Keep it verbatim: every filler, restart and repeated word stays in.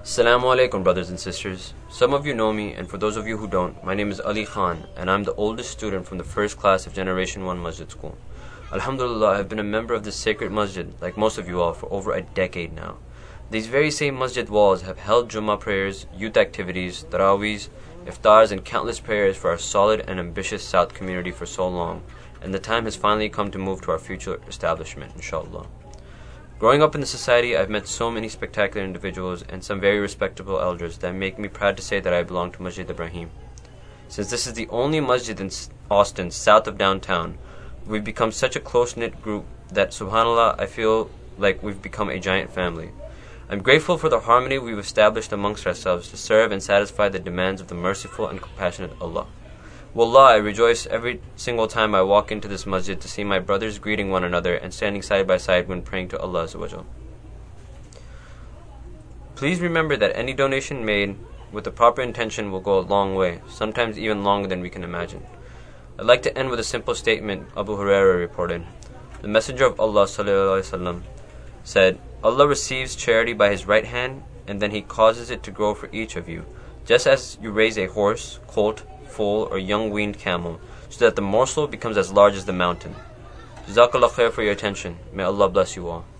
Assalamu alaikum, brothers and sisters. Some of you know me, and for those of you who don't, my name is Ali Khan, and I'm the oldest student from the first class of Generation one Masjid School. Alhamdulillah, I've been a member of this sacred masjid, like most of you all, for over a decade now. These very same masjid walls have held Jummah prayers, youth activities, tarawees, iftars, and countless prayers for our solid and ambitious South community for so long, and the time has finally come to move to our future establishment, inshallah. Growing up in the society, I've met so many spectacular individuals and some very respectable elders that make me proud to say that I belong to Masjid Ibrahim. Since this is the only masjid in Austin, south of downtown, we've become such a close-knit group that, subhanAllah, I feel like we've become a giant family. I'm grateful for the harmony we've established amongst ourselves to serve and satisfy the demands of the merciful and compassionate Allah. Wallah, I rejoice every single time I walk into this masjid to see my brothers greeting one another and standing side by side when praying to Allah Azza wa Jal. Please remember that any donation made with the proper intention will go a long way, sometimes even longer than we can imagine. I'd like to end with a simple statement Abu Hurairah reported. The Messenger of Allah Sallallahu Alaihi Wasallam said, Allah receives charity by His right hand, and then He causes it to grow for each of you, just as you raise a horse, colt, foal, or young weaned camel, so that the morsel becomes as large as the mountain. Jazakallah khair for your attention. May Allah bless you all.